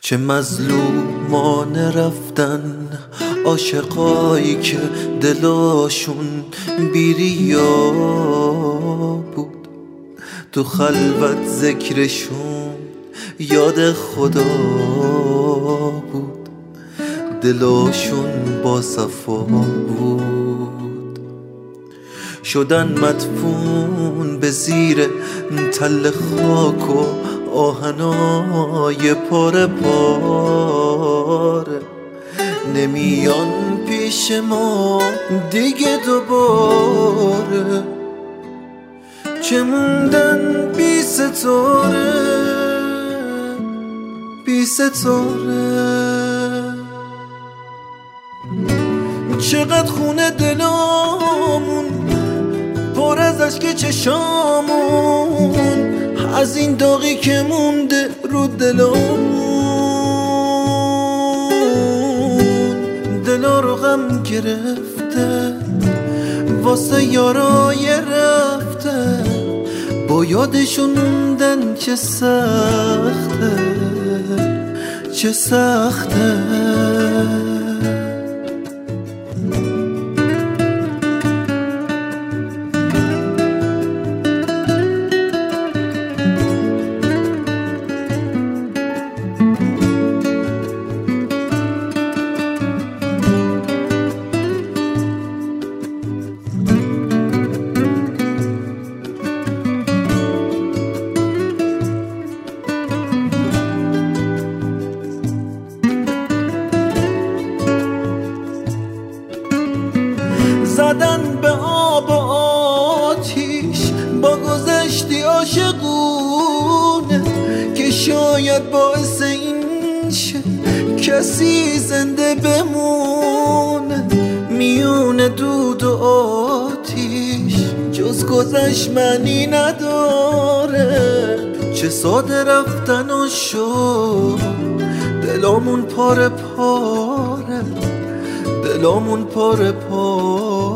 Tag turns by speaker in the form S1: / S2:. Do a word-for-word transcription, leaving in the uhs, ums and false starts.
S1: چه مظلومانه رفتن عاشقایی که دلاشون بیریا بود، تو خلوت ذکرشون یاد خدا بود، دلاشون با صفا بود. شدن مدفون به زیر تل خاک و آهنای پاره پاره، نمیان پیش ما دیگه دوباره. چه موندن بی ستاره بی ستاره، چقدر خونه دلامون پر از اشک چشامون، از این داغی که مونده رو دلامون. دلا رو غم گرفته واسه یارای رفته، با یادشون موندن چه سخته چه سخته. زدن به آب و آتیش با گذشتی عاشقونه، که شاید باعث این شه کسی زنده بمونه. میون دود و آتیش جز گذشت معنی نداره، چه ساده رفتن و شد دلامون پاره پاره، دلامون پاره پاره.